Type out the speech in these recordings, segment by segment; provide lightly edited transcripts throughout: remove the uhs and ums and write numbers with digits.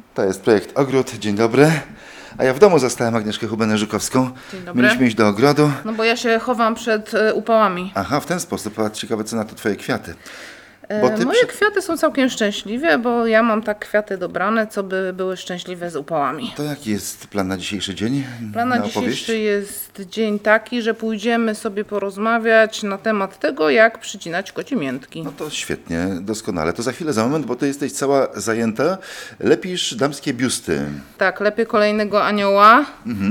To jest projekt Ogród. Dzień dobry. A ja w domu zastałem Agnieszkę Hubenę-Żukowską. Dzień dobry. Mieliśmy iść do ogrodu. No bo ja się chowam przed upałami. Aha, w ten sposób. A ciekawe, co na to twoje kwiaty. Moje kwiaty są całkiem szczęśliwe, bo ja mam tak kwiaty dobrane, co by były szczęśliwe z upałami. To jaki jest plan na dzisiejszy dzień? Plan na dzisiejszy jest dzień taki, że pójdziemy sobie porozmawiać na temat tego, jak przycinać kocimiętki. No to świetnie, doskonale. To za moment, bo ty jesteś cała zajęta. Lepisz damskie biusty. Tak, lepiej kolejnego anioła,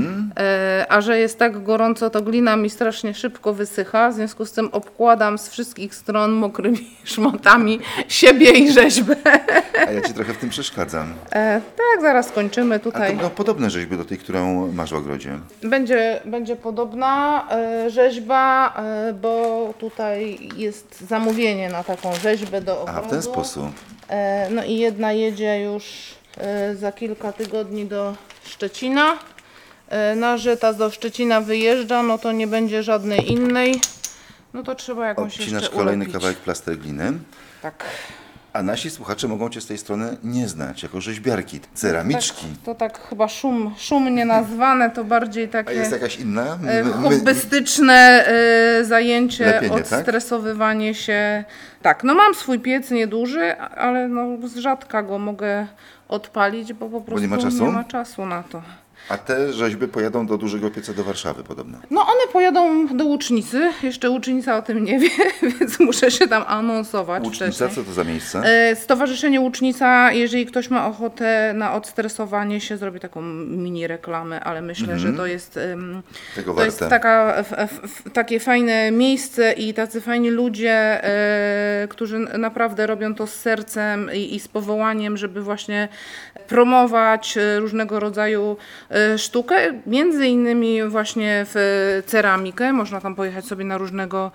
a że jest tak gorąco, to glina mi strasznie szybko wysycha, w związku z tym obkładam z wszystkich stron mokrymi szmatami siebie i rzeźbę. A ja ci trochę w tym przeszkadzam. Tak, zaraz skończymy A tutaj. to podobne rzeźby do tej, którą masz w ogrodzie. Będzie podobna rzeźba, bo tutaj jest zamówienie na taką rzeźbę do ogrodu. A w ten sposób. No i jedna jedzie już za kilka tygodni do Szczecina. No, że ta do Szczecina wyjeżdża, no to nie będzie żadnej innej. No to trzeba jakąś Odcinasz jeszcze kolejny ulepić. kawałek plaster gliny. Tak. A nasi słuchacze mogą cię z tej strony nie znać, jako rzeźbiarki, ceramiczki. To tak chyba szumnie nazwane, to bardziej A takie jest jakaś inna? hobbystyczne zajęcie, Lepienie, odstresowywanie się. Tak, no mam swój piec nieduży, ale no z rzadka go mogę odpalić, bo po prostu nie ma czasu? nie ma czasu na to. A te rzeźby pojadą do dużego pieca do Warszawy podobno. No one pojadą do Łucznicy, jeszcze Łucznica o tym nie wie, więc muszę się tam anonsować Łucznica, wcześniej. co to za miejsce? Stowarzyszenie Łucznica, jeżeli ktoś ma ochotę na odstresowanie się, zrobi taką mini reklamę, ale myślę, że to jest, Tego to jest warte. takie fajne miejsce i tacy fajni ludzie, którzy naprawdę robią to z sercem i z powołaniem, żeby właśnie promować różnego rodzaju sztukę, między innymi właśnie w ceramikę. Można tam pojechać sobie na różnego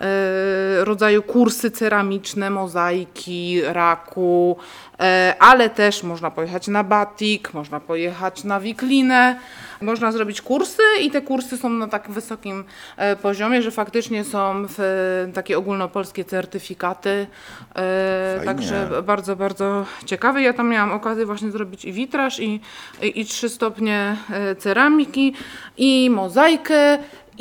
rodzaju kursy ceramiczne, mozaiki, raku, ale też można pojechać na batik, można pojechać na wiklinę, można zrobić kursy i te kursy są na tak wysokim poziomie, że faktycznie są takie ogólnopolskie certyfikaty, także bardzo, bardzo ciekawe. Ja tam miałam okazję właśnie zrobić i witraż, i 3 stopnie ceramiki, i mozaikę,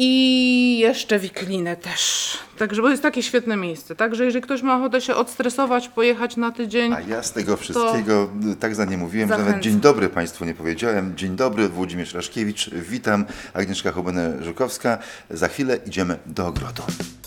i jeszcze wiklinę też. Także bo jest takie świetne miejsce. Także jeżeli ktoś ma ochotę się odstresować, pojechać na tydzień. A ja z tego wszystkiego tak za nie mówiłem, że zachęcam. nawet dzień dobry Państwu nie powiedziałem. Dzień dobry, Włodzimierz Raszkiewicz. Witam, Agnieszka Hubenę-Żukowska. Za chwilę idziemy do ogrodu.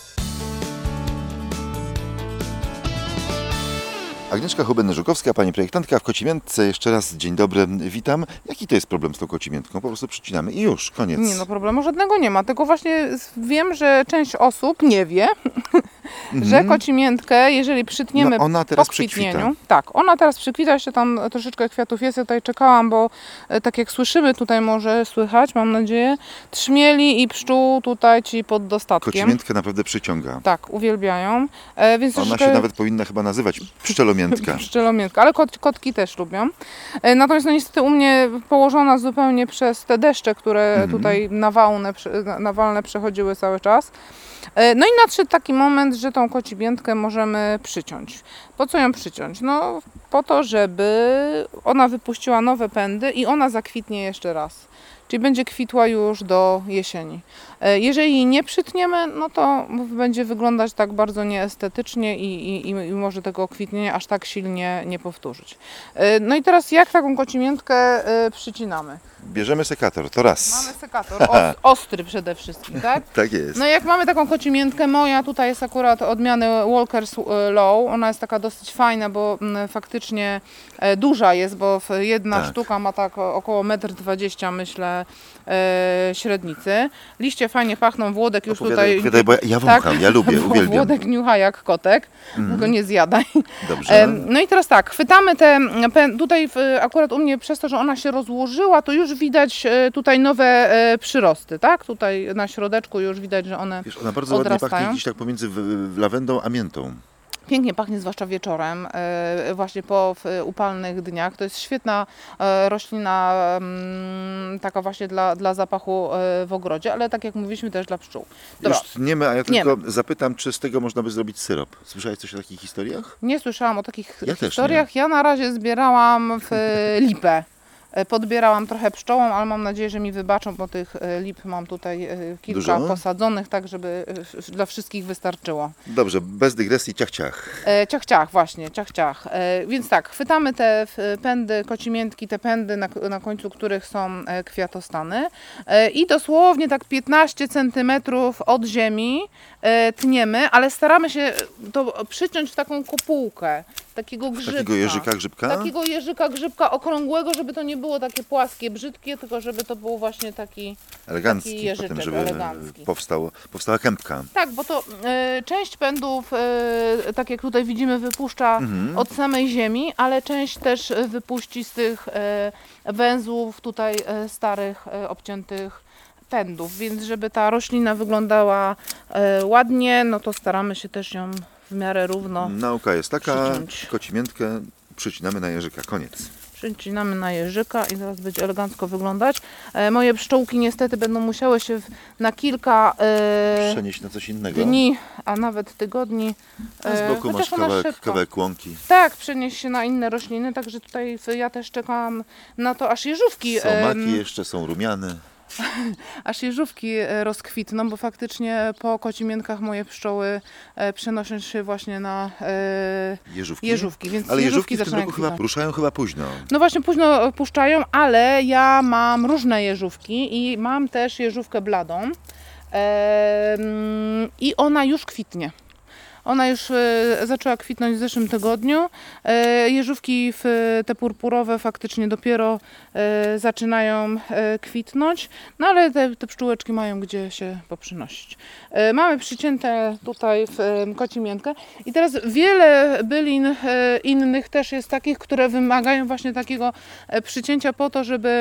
Agnieszka Hubenę-Żukowska, pani projektantka w Kocimiętce. Jeszcze raz dzień dobry, witam. Jaki to jest problem z tą kocimiętką? Po prostu przycinamy i już, koniec. Nie, no problemu żadnego nie ma, tylko właśnie wiem, że część osób nie wie, że kocimiętkę, jeżeli przytniemy No ona teraz po kwitnieniu, przykwita. tak, ona teraz przykwita, jeszcze tam troszeczkę kwiatów jest, ja tutaj czekałam, bo tak jak słyszymy, tutaj może słychać, mam nadzieję, trzmieli i pszczół tutaj ci pod dostatkiem. Kocimiętkę naprawdę przyciąga. Tak, uwielbiają. Więc Ona troszeczkę... się nawet powinna chyba nazywać pszczelomiętka. Pszczelomiętka, ale kotki też lubią. Natomiast no niestety u mnie położona zupełnie przez te deszcze, które tutaj nawalne przechodziły cały czas. No i nadszedł taki moment, że tą kocimiętkę możemy przyciąć. Po co ją przyciąć? No po to, żeby ona wypuściła nowe pędy i ona zakwitnie jeszcze raz. Czyli będzie kwitła już do jesieni. Jeżeli jej nie przytniemy, no to będzie wyglądać tak bardzo nieestetycznie i może tego kwitnienia aż tak silnie nie powtórzyć. No i teraz jak taką kocimiętkę przycinamy? Bierzemy sekator, to raz. Mamy sekator, ostry przede wszystkim, tak? Tak jest. No i jak mamy taką kocimiętkę, moja tutaj jest akurat odmiany Walker's Low, ona jest taka dosyć fajna, bo faktycznie duża jest, bo jedna sztuka ma tak około 1,20 m, myślę, średnicy. Liście fajnie pachną, Włodek już tutaj... Bo ja wącham, ja lubię, uwielbiam. Włodek niucha jak kotek, tylko nie zjadaj. Dobrze. No i teraz tak, chwytamy tutaj akurat u mnie przez to, że ona się rozłożyła, to już widać tutaj nowe przyrosty, tak? Tutaj na środeczku już widać, że one Wiesz, ona bardzo ładnie odrastają. pachnie gdzieś tak pomiędzy lawendą a miętą. Pięknie pachnie, zwłaszcza wieczorem, właśnie po upalnych dniach. To jest świetna roślina, taka właśnie dla zapachu w ogrodzie, ale tak jak mówiliśmy, też dla pszczół. Dobra, Już tniemy, a ja Tniemy. tylko zapytam, czy z tego można by zrobić syrop. Słyszałeś coś o takich historiach? nie słyszałam o takich Ja też historiach. Ja na razie zbierałam w lipę. Podbierałam trochę pszczołom, ale mam nadzieję, że mi wybaczą, bo tych lip mam tutaj kilka Dużo? posadzonych, tak żeby dla wszystkich wystarczyło. Dobrze, bez dygresji, ciach, ciach. Ciach, ciach, właśnie, ciach, ciach. Więc tak, chwytamy te pędy, kocimiętki, te pędy, na końcu których są kwiatostany i dosłownie tak 15 cm od ziemi tniemy, ale staramy się to przyciąć w taką kopułkę, takiego grzybka. Takiego jeżyka-grzybka? Takiego jeżyka, grzybka okrągłego, żeby to nie było takie płaskie, brzydkie, tylko żeby to był właśnie taki Elegancki, jeżyczek potem, żeby elegancki. powstała kępka. Tak, bo to część pędów, tak jak tutaj widzimy, wypuszcza od samej ziemi, ale część też wypuści z tych węzłów tutaj starych, obciętych pędów. Więc żeby ta roślina wyglądała ładnie, no to staramy się też ją w miarę równo Nauka jest taka, przyciąć. kocimiętkę przycinamy na jeżyka, koniec. Przycinamy na jeżyka i zaraz będzie elegancko wyglądać. Moje pszczółki niestety będą musiały się na kilka Przenieść na coś innego. dni, a nawet tygodni. A z boku masz chociaż ona szybko. kawałek łąki. Tak, przenieść się na inne rośliny, także tutaj ja też czekam na to, aż jeżówki, Są maki jeszcze, są rumiane. rozkwitną, bo faktycznie po kocimiętkach moje pszczoły przenoszą się właśnie na Jeżówki. więc Ale jeżówki w tym zaczynają roku chyba kwitnąć. ruszają chyba późno. No właśnie późno puszczają, ale ja mam różne jeżówki i mam też jeżówkę bladą i ona już kwitnie. Ona już zaczęła kwitnąć w zeszłym tygodniu. Jeżówki te purpurowe faktycznie dopiero zaczynają kwitnąć, no ale te pszczółeczki mają gdzie się poprzynosić. Mamy przycięte tutaj kocimiętkę i teraz wiele bylin innych też jest takich, które wymagają właśnie takiego przycięcia po to, żeby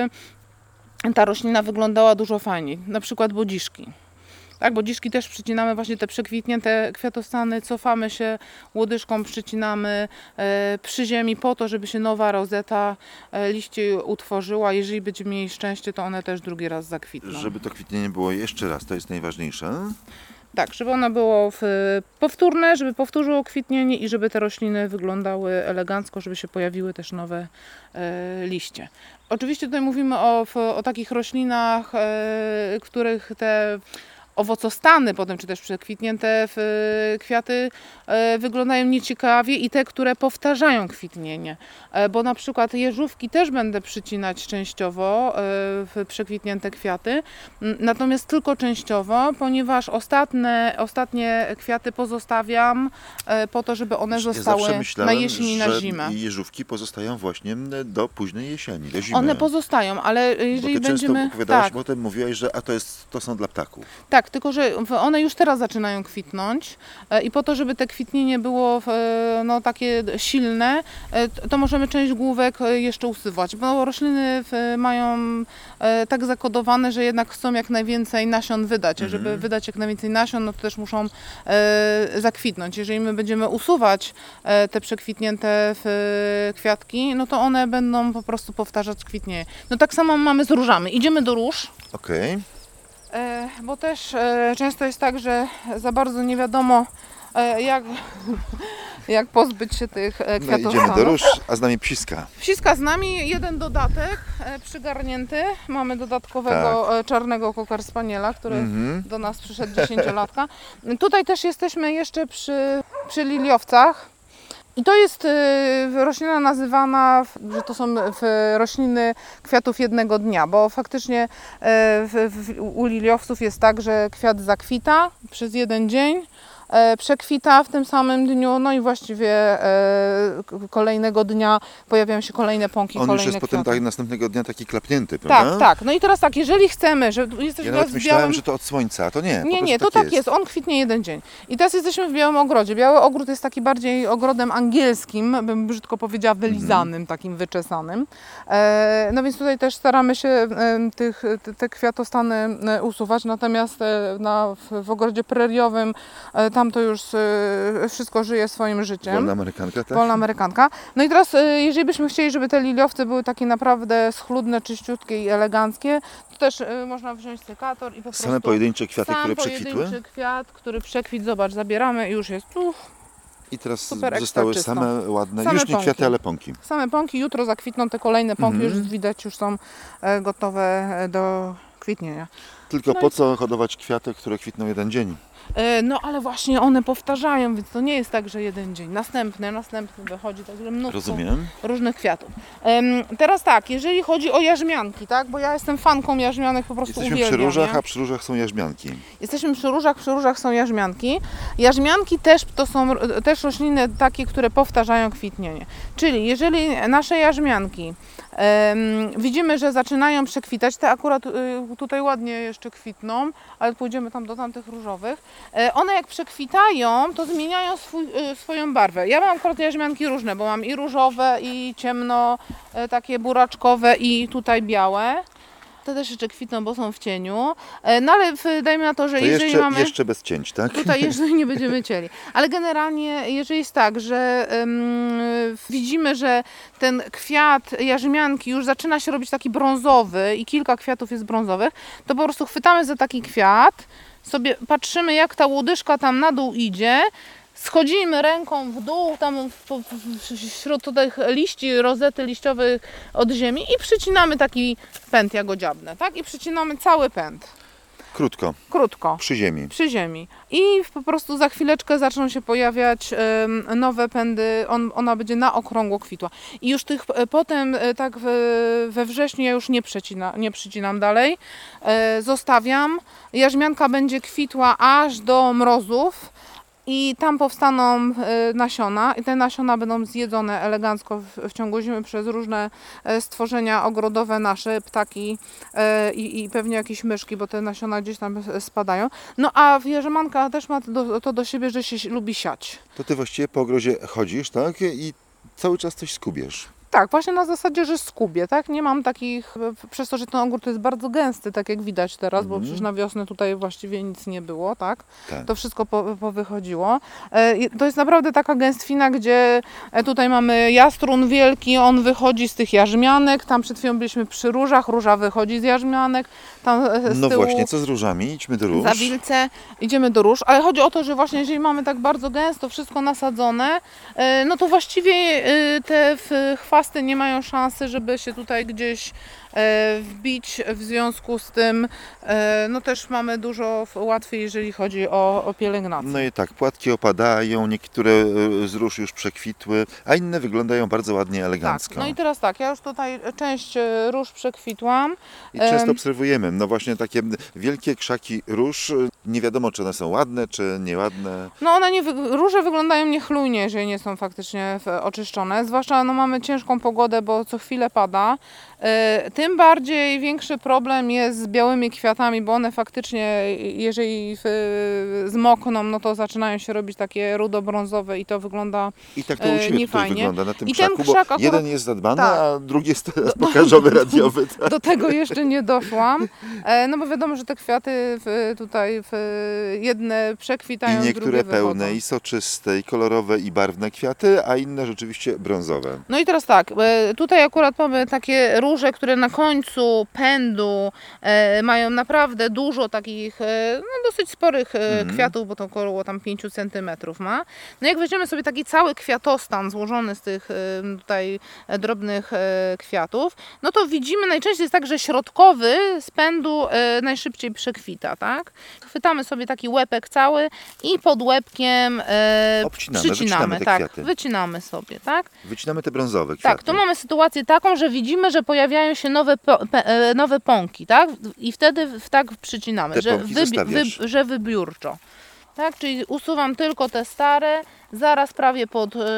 ta roślina wyglądała dużo fajniej. Na przykład bodziszki. Tak, bodziszki też przycinamy właśnie te przekwitnięte kwiatostany, cofamy się łodyżką, przycinamy przy ziemi po to, żeby się nowa rozeta liści utworzyła. Jeżeli będziemy mieli szczęście, to one też drugi raz zakwitną. Żeby to kwitnienie było jeszcze raz, to jest najważniejsze. Tak, żeby ono było powtórne, żeby powtórzyło kwitnienie i żeby te rośliny wyglądały elegancko, żeby się pojawiły też nowe liście. Oczywiście tutaj mówimy o takich roślinach, których te owocostany potem, czy też przekwitnięte kwiaty wyglądają nieciekawie i te, które powtarzają kwitnienie. Bo na przykład jeżówki też będę przycinać częściowo w przekwitnięte kwiaty, natomiast tylko częściowo, ponieważ ostatnie kwiaty pozostawiam po to, żeby one Ja zostały zawsze na myślałem, jesień i na że zimę. jeżówki pozostają właśnie do późnej jesieni, do zimy. One pozostają, ale Bo jeżeli ty często będziemy... opowiadałaś, Tak. potem mówiłaś, że to są dla ptaków. Tak, tylko że one już teraz zaczynają kwitnąć i po to, żeby te kwitnienie było no, takie silne, to możemy część główek jeszcze usywać, bo rośliny mają tak zakodowane, że jednak chcą jak najwięcej nasion wydać. A żeby wydać jak najwięcej nasion, no to też muszą zakwitnąć. Jeżeli my będziemy usuwać te przekwitnięte kwiatki, no to one będą po prostu powtarzać kwitnienie. No tak samo mamy z różami. Idziemy do róż. Okej. Bo też często jest tak, że za bardzo nie wiadomo jak pozbyć się tych No kwiatostanów. idziemy do róż, a z nami psiska. Wsiska z nami, jeden dodatek przygarnięty. Mamy dodatkowego czarnego cocker spaniela, który do nas przyszedł 10-latka. Tutaj też jesteśmy jeszcze przy liliowcach. I to jest roślina nazywana, że to są rośliny kwiatów jednego dnia, bo faktycznie u liliowców jest tak, że kwiat zakwita przez jeden dzień, przekwita w tym samym dniu, no i właściwie kolejnego dnia pojawiają się kolejne pąki, On kolejne już jest potem kwiaty. następnego dnia taki klapnięty, prawda? Tak, tak. No i teraz tak, jeżeli chcemy, że jesteśmy Ja teraz nawet w myślałem, białym... że to od słońca, a to nie. po Nie, prostu to tak jest. On kwitnie jeden dzień. I teraz jesteśmy w białym ogrodzie. Biały ogród jest taki bardziej ogrodem angielskim, bym brzydko powiedziała, wylizanym, takim wyczesanym. No więc tutaj też staramy się te kwiatostany usuwać, natomiast w ogrodzie preriowym tam to już wszystko żyje swoim życiem. Wolna amerykanka, tak? Wolna amerykanka. No i teraz, jeżeli byśmy chcieli, żeby te liliowce były takie naprawdę schludne, czyściutkie i eleganckie, to też można wziąć sekator i po prostu... Same pojedyncze kwiaty, które pojedynczy przekwitły? kwiat, który przekwit, zobacz, zabieramy i już jest I teraz super ekstra zostały czysto. same ładne, Same już nie pąki. kwiaty, ale pąki. Same pąki, jutro zakwitną te kolejne pąki, już widać, już są gotowe do kwitnienia. Tylko No po i- co hodować kwiaty, które kwitną jeden dzień? No ale właśnie one powtarzają, więc to nie jest tak, że jeden dzień. Następny wychodzi, także mnóstwo Rozumiem. różnych kwiatów. Teraz tak, jeżeli chodzi o jarzmianki, tak, bo ja jestem fanką jarzmianek, po prostu Jesteśmy przy uwielbiam. różach, nie? a przy różach są jarzmianki. Jesteśmy przy różach są jarzmianki. Jarzmianki też to są też rośliny takie, które powtarzają kwitnienie. Czyli jeżeli nasze jarzmianki widzimy, że zaczynają przekwitać, te akurat tutaj ładnie jeszcze kwitną, ale pójdziemy tam do tamtych różowych. One jak przekwitają, to zmieniają swoją barwę. Ja mam akurat jarzmianki różne, bo mam i różowe, i ciemno, takie buraczkowe, i tutaj białe. Te też jeszcze kwitną, bo są w cieniu. No ale dajmy na to, że To jeżeli mamy... jeszcze bez cięć, tak? Tutaj jeszcze nie będziemy cieli. Ale generalnie, jeżeli jest tak, że widzimy, że ten kwiat jarzmianki już zaczyna się robić taki brązowy i kilka kwiatów jest brązowych, to po prostu chwytamy za taki kwiat, sobie patrzymy, jak ta łodyżka tam na dół idzie, schodzimy ręką w dół, tam wśród tych liści, rozety liściowych od ziemi i przycinamy taki pęd jagodziabny, tak? I przycinamy cały pęd. Krótko. Przy ziemi. Przy ziemi. I po prostu za chwileczkę zaczną się pojawiać nowe pędy, ona będzie na okrągło kwitła. I już tych potem tak we wrześniu ja już nie przycinam dalej, zostawiam. Jarzmianka będzie kwitła aż do mrozów. I tam powstaną nasiona i te nasiona będą zjedzone elegancko w ciągu zimy przez różne stworzenia ogrodowe nasze, ptaki i pewnie jakieś myszki, bo te nasiona gdzieś tam spadają. No a jarzmanka też ma to do siebie, że się lubi siać. To ty właściwie po ogrodzie chodzisz, tak? I cały czas coś skubiesz. Tak, właśnie na zasadzie, że skubię, tak? Nie mam takich, przez to, że ten ogród jest bardzo gęsty, tak jak widać teraz, bo przecież na wiosnę tutaj właściwie nic nie było, tak? Tak. To wszystko powychodziło. To jest naprawdę taka gęstwina, gdzie tutaj mamy jastrun wielki, on wychodzi z tych jarzmianek, tam przed chwilą byliśmy przy różach, róża wychodzi z jarzmianek, tam z No tyłu właśnie, co z różami? Idźmy do róż. za wilce, idziemy do róż, ale chodzi o to, że właśnie jeżeli mamy tak bardzo gęsto wszystko nasadzone, no to właściwie te chwasty nie mają szansy, żeby się tutaj gdzieś wbić, w związku z tym no też mamy dużo łatwiej, jeżeli chodzi o pielęgnację. No i tak, płatki opadają, niektóre z róż już przekwitły, a inne wyglądają bardzo ładnie, elegancko. Tak, no i teraz tak, ja już tutaj część róż przekwitłam. I często obserwujemy, no właśnie takie wielkie krzaki róż, nie wiadomo czy one są ładne, czy nieładne. No one róże wyglądają niechlujnie, jeżeli nie są faktycznie oczyszczone, zwłaszcza no mamy ciężką pogodę, bo co chwilę pada. Tym bardziej większy problem jest z białymi kwiatami, bo one faktycznie, jeżeli zmokną, no to zaczynają się robić takie rudo-brązowe i to wygląda I tak to u siebie tutaj niefajnie. wygląda na tym I ten krzaku, krzak bo akurat- jeden jest zadbany, tak. a drugi jest pokażowy, radiowy. Tak? Do tego jeszcze nie doszłam, no bo wiadomo, że te kwiaty tutaj jedne przekwitają, I niektóre drugie pełne, wychodzą. i soczyste, i kolorowe, i barwne kwiaty, a inne rzeczywiście brązowe. No i teraz tak, tutaj akurat mamy takie róże, które na końcu pędu mają naprawdę dużo takich no dosyć sporych kwiatów, bo to około tam 5 cm ma. No jak weźmiemy sobie taki cały kwiatostan złożony z tych tutaj drobnych kwiatów, no to widzimy najczęściej jest tak, że środkowy z pędu najszybciej przekwita, tak? Chwytamy sobie taki łepek cały i pod łepkiem Obcinamy, wycinamy przycinamy, te tak, kwiaty. wycinamy sobie, tak? Wycinamy te brązowe kwiaty. Tak, tu mamy sytuację taką, że widzimy, że pojawiają się nowe pąki, tak? I wtedy tak przycinamy, Te że, pąki zostawiasz. że wybiórczo. Tak, czyli usuwam tylko te stare, zaraz prawie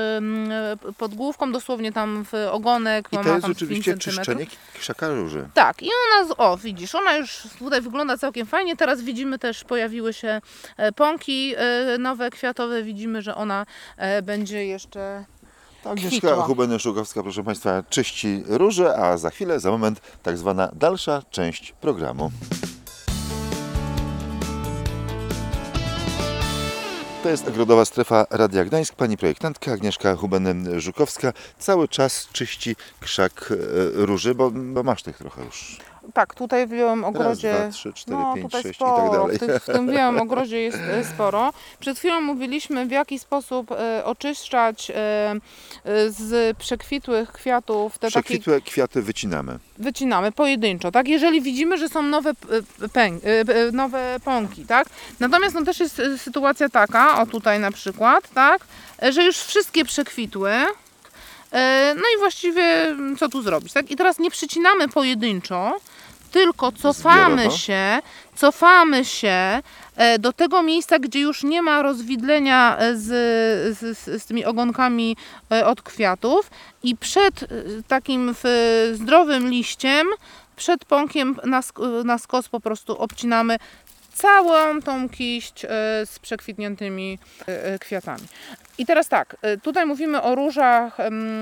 pod główką, dosłownie tam w ogonek. I ma to jest tam rzeczywiście 5 centymetrów. czyszczenie krzaka róży. Tak, i ona, o widzisz, ona już tutaj wygląda całkiem fajnie. Teraz widzimy też, pojawiły się pąki nowe, kwiatowe. Widzimy, że ona będzie jeszcze Agnieszka kwitła. Hubeny-Szugowska, proszę Państwa, czyści róże, a za chwilę, za moment, tak zwana dalsza część programu. To jest ogrodowa strefa Radia Gdańsk. Pani projektantka Agnieszka Huben-Żukowska cały czas czyści krzak róży, bo masz tych trochę już. Tak, tutaj w białym ogrodzie. Raz, 2, 3, 4, 5, tutaj 6 sporo. i tak dalej. W tym białym ogrodzie jest sporo. Przed chwilą mówiliśmy, w jaki sposób oczyszczać z przekwitłych kwiatów te Przekwitłe kwiaty wycinamy. wycinamy pojedynczo, tak? Jeżeli widzimy, że są nowe pąki, tak? Natomiast no, też jest sytuacja taka, o tutaj na przykład, tak? Że już wszystkie przekwitły. No i właściwie co tu zrobić, tak? I teraz nie przycinamy pojedynczo, tylko cofamy się do tego miejsca, gdzie już nie ma rozwidlenia z tymi ogonkami od kwiatów i przed takim zdrowym liściem, przed pąkiem na skos po prostu obcinamy całą tą kiść z przekwitniętymi kwiatami. I teraz tak, tutaj mówimy o różach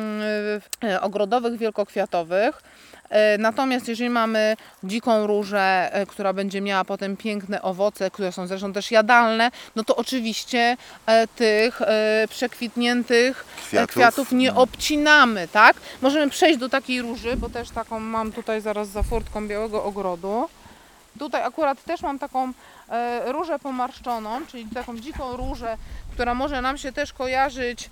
ogrodowych, wielkokwiatowych. Natomiast jeżeli mamy dziką różę, która będzie miała potem piękne owoce, które są zresztą też jadalne, no to oczywiście tych przekwitniętych kwiatów nie obcinamy, tak? Możemy przejść do takiej róży, bo też taką mam tutaj zaraz za furtką białego ogrodu. Tutaj akurat też mam taką różę pomarszczoną, czyli taką dziką różę, która może nam się też kojarzyć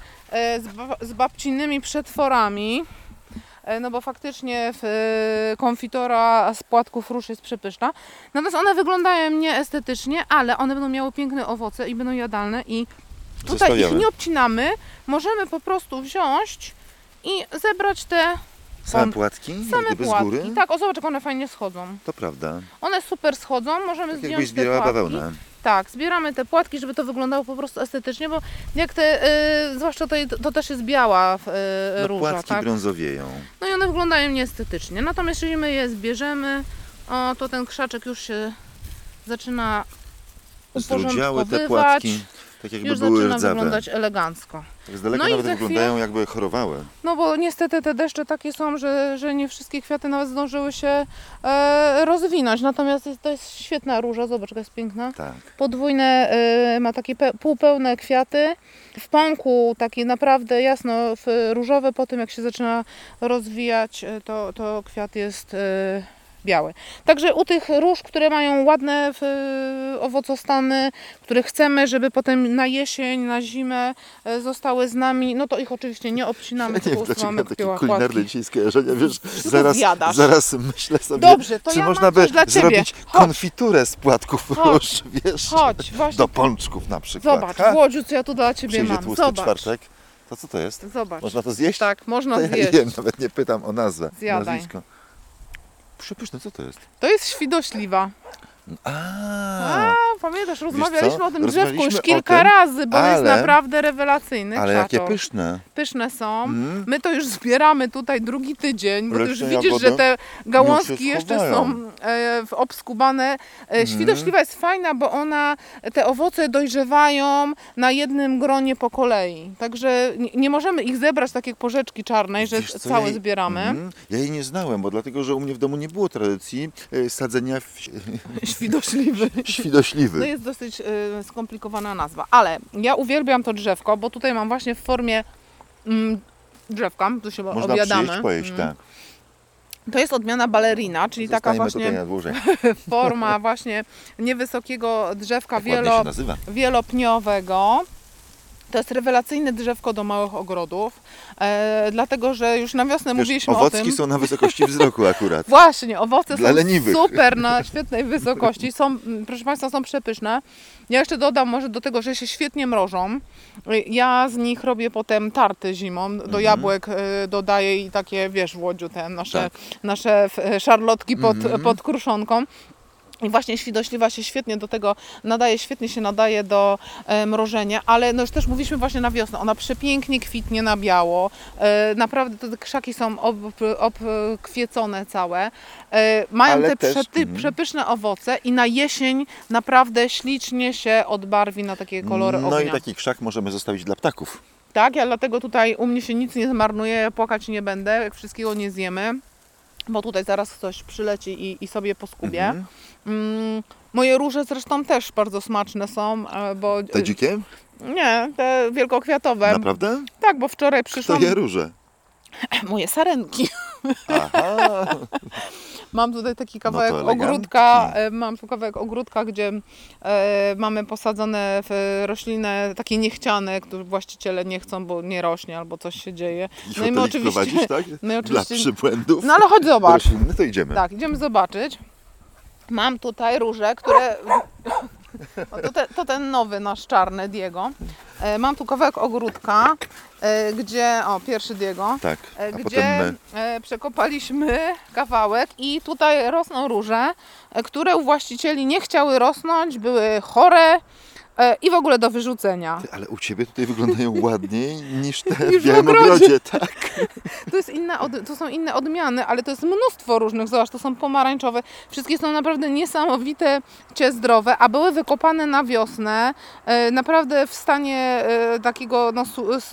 z babcinnymi przetworami. No bo faktycznie konfitora z płatków róż jest przepyszna. Natomiast one wyglądają nieestetycznie, ale one będą miały piękne owoce i będą jadalne i tutaj ich nie obcinamy. Możemy po prostu wziąć i zebrać te same płatki? Same płatki. Z góry? Tak, o zobacz jak one fajnie schodzą. To prawda. One super schodzą, możemy tak zdjąć jakbyś te zbierała płatki. bawełnę. Tak, zbieramy te płatki, żeby to wyglądało po prostu estetycznie, bo jak zwłaszcza to też jest biała róża, płatki tak? brązowieją. No i one wyglądają nieestetycznie. Natomiast jeżeli my je zbierzemy, to ten krzaczek już się zaczyna Zrudziały te uporządkowywać. płatki, tak jakby już były zaczyna rdzawe. wyglądać elegancko. Tak z daleka No i nawet za wyglądają jakby chorowały. No bo niestety te deszcze takie są, że nie wszystkie kwiaty nawet zdążyły się rozwinąć. Natomiast to jest świetna róża, zobacz jaka jest piękna. Tak. Podwójne, ma takie półpełne kwiaty. W pąku takie naprawdę jasno różowe, po tym jak się zaczyna rozwijać, to kwiat jest biały. Także u tych róż, które mają ładne owocostany, które chcemy, żeby potem na jesień, na zimę zostały z nami, no to ich oczywiście nie obcinamy, Nie tylko wiem, dlaczego usuwamy mam takie płatki. kulinarne dzisiaj skojarzenia, wiesz, zjadasz. zaraz myślę sobie, Dobrze, to czy ja można mam by coś dla ciebie. zrobić Chodź. konfiturę z płatków róż, wiesz, Chodź, właśnie. do pączków na przykład. Zobacz, Włodziu, co ja tu dla ciebie Przyjdzie mam. tłusty Zobacz. czwartek, to co to jest? Zobacz. Można to zjeść? Tak, można To ja zjeść. jem, nawet nie pytam o nazwę, Zjadaj. nazwisko. Przepyszne, co to jest? To jest świdośliwa. Pamiętasz, rozmawialiśmy o tym drzewku już kilka razy, bo jest naprawdę rewelacyjny Ale krzaczok. jakie pyszne. Pyszne są. My to już zbieramy tutaj drugi tydzień, bo ty już Leczne widzisz, jagody że te gałązki już się jeszcze schowają. są obskubane. Świdośliwa jest fajna, bo te owoce dojrzewają na jednym gronie po kolei. Także nie możemy ich zebrać tak jak porzeczki czarnej, że Wiesz co, całe zbieramy. Ja jej nie znałem, bo dlatego, że u mnie w domu nie było tradycji sadzenia Świdośliwy. świdośliwy. To jest dosyć skomplikowana nazwa, ale ja uwielbiam to drzewko, bo tutaj mam właśnie w formie drzewka, tu się Można obiadamy. przyjść, pojeść, tak. To jest odmiana balerina, czyli taka Zostańmy właśnie tutaj na dłużej. forma właśnie niewysokiego drzewka Jak ładnie się nazywa. wielopniowego. To jest rewelacyjne drzewko do małych ogrodów, dlatego że już na wiosnę mówiliśmy o owocki tym. są na wysokości wzroku akurat. Właśnie, owoce Dla są leniwych. super na świetnej wysokości. Są, proszę Państwa, są przepyszne. Ja jeszcze dodam może do tego, że się świetnie mrożą. Ja z nich robię potem tarty zimą. Do jabłek dodaję i takie, wiesz, w Łodziu te nasze szarlotki pod kruszonką. I właśnie świdośliwa się świetnie do tego nadaje, świetnie się nadaje do mrożenia, ale no już też mówiliśmy właśnie na wiosnę, ona przepięknie kwitnie na biało, naprawdę te krzaki są obkwiecone całe, mają Ale te też, przepyszne owoce i na jesień naprawdę ślicznie się odbarwi na takie kolory ognia. No i taki krzak możemy zostawić dla ptaków. Tak, ja dlatego tutaj u mnie się nic nie zmarnuje, ja płakać nie będę, jak wszystkiego nie zjemy, bo tutaj zaraz ktoś przyleci i sobie poskubie. Moje róże zresztą też bardzo smaczne są, bo... Te dzikie? Nie, te wielkokwiatowe. Naprawdę? Tak, bo wczoraj To przyszłam... je róże. Moje sarenki. Aha. Mam tutaj taki kawałek to elegancki. ogródka, mam tu kawałek ogródka, gdzie mamy posadzone w rośliny takie niechciane, które właściciele nie chcą, bo nie rośnie albo coś się dzieje. I No i my fotelik prowadzisz, tak? my Dla oczywiście... przybłędów. No ale chodź zobacz. Roślinny, to idziemy. Tak, idziemy zobaczyć. Mam tutaj róże, które... O, to ten nowy nasz czarny Diego. Mam tu kawałek ogródka, gdzie... O, pierwszy Diego. Tak, a Gdzie potem my. przekopaliśmy kawałek i tutaj rosną róże, które u właścicieli nie chciały rosnąć, były chore i w ogóle do wyrzucenia. Ty, ale u Ciebie tutaj wyglądają ładniej niż te Niż w w Białym ogrodzie. Ogrodzie, tak? To są inne odmiany, ale to jest mnóstwo różnych. Zobacz, to są pomarańczowe. Wszystkie są naprawdę niesamowite, zdrowe, a były wykopane na wiosnę. Naprawdę w stanie takiego no,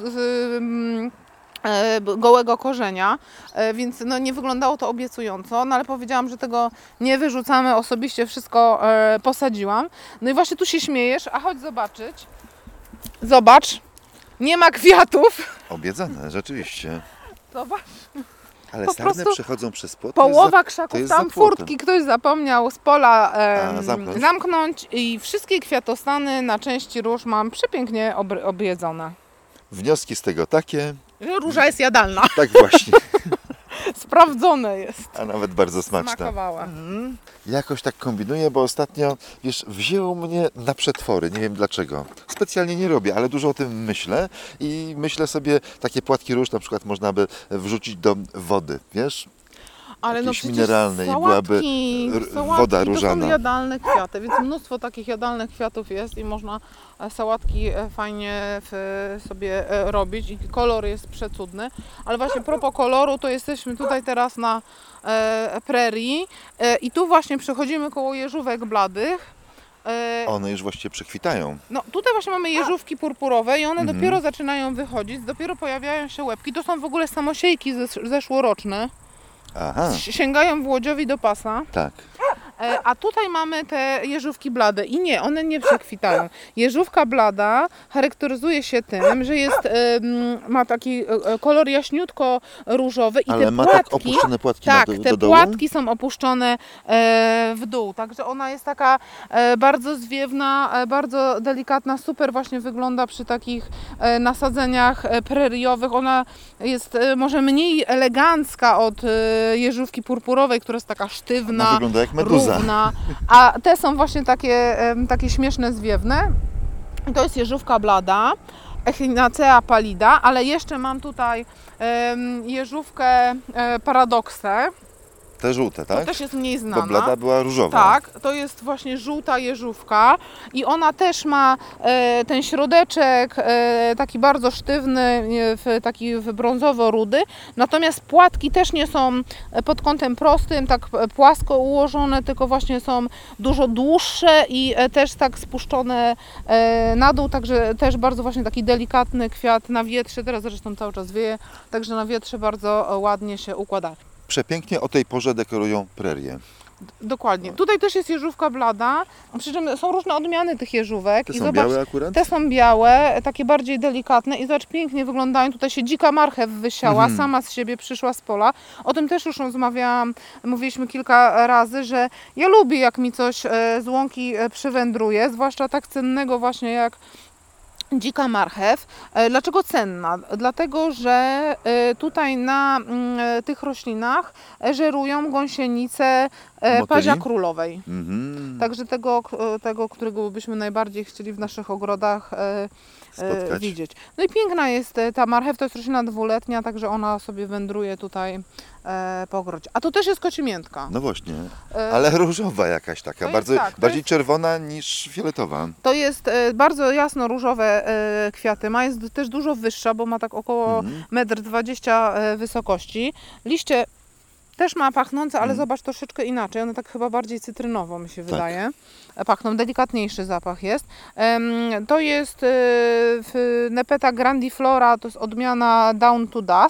gołego korzenia, więc no, nie wyglądało to obiecująco, no ale powiedziałam, że tego nie wyrzucamy, osobiście wszystko posadziłam. No i właśnie tu się śmiejesz, a chodź zobaczyć. Zobacz, nie ma kwiatów. Obiedzone, rzeczywiście. Zobacz. Ale Po sarny prostu przechodzą przez płot. Połowa to krzaków, jest tam za płotem. furtki ktoś zapomniał z pola zamknąć. zamknąć i wszystkie kwiatostany na części róż mam przepięknie objedzone. Wnioski z tego takie, Że róża jest jadalna, tak właśnie, sprawdzone jest. a nawet bardzo smaczne. Smakowała. Jakoś tak kombinuję, bo ostatnio, wiesz, wzięło mnie na przetwory, nie wiem dlaczego. Specjalnie nie robię, ale dużo o tym myślę i myślę sobie, takie płatki róż na przykład można by wrzucić do wody, wiesz? Ale no Jakiejś przecież mineralnej, sałatki, byłaby sałatki woda to różana. są jadalne kwiaty, więc mnóstwo takich jadalnych kwiatów jest i można sałatki fajnie sobie robić i kolor jest przecudny. Ale właśnie propos koloru, to jesteśmy tutaj teraz na prerii i tu właśnie przechodzimy koło jeżówek bladych. One już właściwie przekwitają. No tutaj właśnie mamy jeżówki purpurowe i one dopiero zaczynają wychodzić, dopiero pojawiają się łebki. To są w ogóle samosiejki zeszłoroczne. Aha, Sięgają Włodziowi do pasa. tak. A tutaj mamy te jeżówki blade i nie, one nie przekwitają. Jeżówka blada charakteryzuje się tym, że jest, ma taki kolor jaśniutko-różowy i Ale te ma płatki, tak opuszczone płatki tak, do te dołu? płatki są opuszczone w dół, także ona jest taka bardzo zwiewna, bardzo delikatna, super właśnie wygląda przy takich nasadzeniach preriowych. Ona jest może mniej elegancka od jeżówki purpurowej, która jest taka sztywna, Ona wygląda jak meduza. równa, a te są właśnie takie śmieszne, zwiewne. I to jest jeżówka blada, Echinacea pallida, ale jeszcze mam tutaj jeżówkę paradoksę. Te żółte, To tak? też jest mniej znana. Bo blada była różowa. Tak, to jest właśnie żółta jeżówka i ona też ma ten środeczek taki bardzo sztywny, taki brązowo-rudy, natomiast płatki też nie są pod kątem prostym, tak płasko ułożone, tylko właśnie są dużo dłuższe i też tak spuszczone na dół, także też bardzo właśnie taki delikatny kwiat na wietrze, teraz zresztą cały czas wieje, także na wietrze bardzo ładnie się układa. Przepięknie o tej porze dekorują prerię. Dokładnie. Tutaj też jest jeżówka blada, przy czym są różne odmiany tych jeżówek. Te I są zobacz, białe akurat? te są białe, takie bardziej delikatne i zobacz, pięknie wyglądają. Tutaj się dzika marchew wysiała, sama z siebie przyszła z pola. O tym też już rozmawiałam, mówiliśmy kilka razy, że ja lubię, jak mi coś z łąki przywędruje, zwłaszcza tak cennego właśnie jak dzika marchew. Dlaczego cenna? Dlatego, że tutaj na tych roślinach żerują gąsienice pazia królowej. Mhm. Także tego, którego byśmy najbardziej chcieli w naszych ogrodach Spotkać. widzieć. No i piękna jest ta marchew, to jest roślina dwuletnia, także ona sobie wędruje tutaj po ogrodzie. A to też jest kocimiętka. No właśnie, ale różowa jakaś taka, jest bardzo, tak, to bardziej jest- czerwona niż fioletowa. To jest bardzo jasno-różowe kwiaty. Ma jest też dużo wyższa, bo ma tak około 1,20 m wysokości. Liście też ma pachnące, ale zobacz, troszeczkę inaczej. One tak chyba bardziej cytrynowo mi się wydaje. Pachną, delikatniejszy zapach jest. To jest Nepeta grandiflora, to jest odmiana Down to Dusk.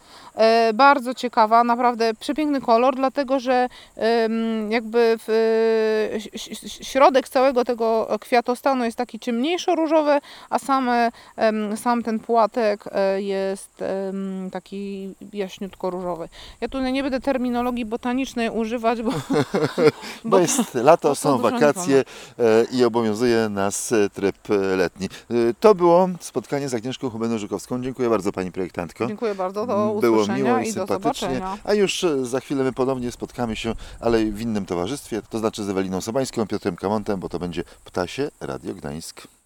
Bardzo ciekawa, naprawdę przepiękny kolor, dlatego że jakby środek całego tego kwiatostanu jest taki ciemniejszo różowy, a sam ten płatek jest taki jaśniutko różowy. Ja tu nie będę terminologii botanicznej używać, Bo jest lato, to są dużo wakacje i obowiązuje nas tryb letni. To było spotkanie z Agnieszką Hubeną-Żukowską. Dziękuję bardzo pani projektantko. Dziękuję bardzo, do Było usłyszenia miło i i do sympatycznie. zobaczenia. A już za chwilę my ponownie spotkamy się, ale w innym towarzystwie, to znaczy z Eweliną Sobańską, Piotrem Kamontem, bo to będzie Ptasie Radio Gdańsk.